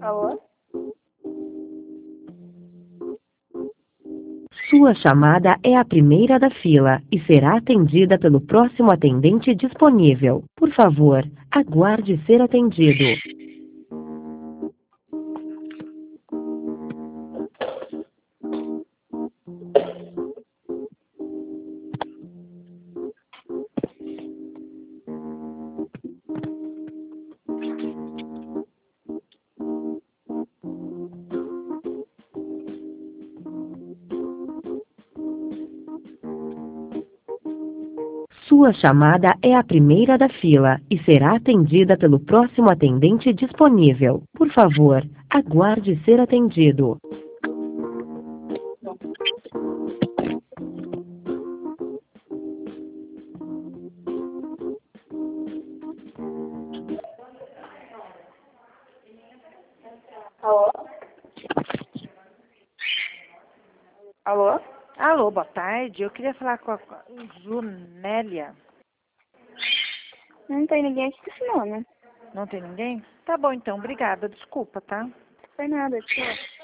Alô? Sua chamada é a primeira da fila e será atendida pelo próximo atendente disponível. Por favor, aguarde ser atendido. Sua chamada é a primeira da fila e será atendida pelo próximo atendente disponível. Por favor, aguarde ser atendido. Alô? Alô? Alô, boa tarde. Eu queria falar com a Zunélia. Não tem ninguém aqui com esse nome. Não tem ninguém? Tá bom, então. Obrigada. Desculpa, tá? Não tem nada, tchau.